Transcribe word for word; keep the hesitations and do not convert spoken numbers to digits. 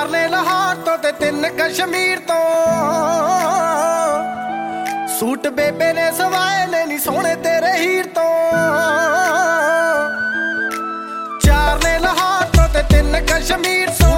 ਚਾਰ ਨੇ ਲਾਹੌਰ ਤੋਂ ਤੇ ਤਿੰਨ ਕਸ਼ਮੀਰ ਤੋਂ। ਸੂਟ ਬੇਬੇ ਨੇ ਸਵਾਏ ਨੇ ਨੀ ਸੋਹਣੇ ਤੇਰੇ ਹੀਰ ਤੋਂ। ਚਾਰ ਨੇ ਲਾਹੌਰ ਤੋਂ ਤੇ ਤਿੰਨ ਕਸ਼ਮੀਰ ਤੋਂ।